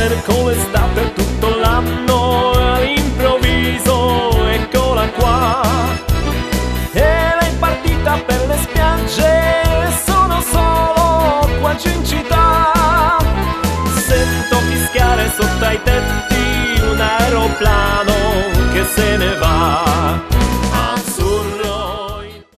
summer come sta per tutto l'anno, all'improvviso eccola qua. E lei è partita per le spiagge, sono solo qua giù in città. Sento fischiare sotto ai tetti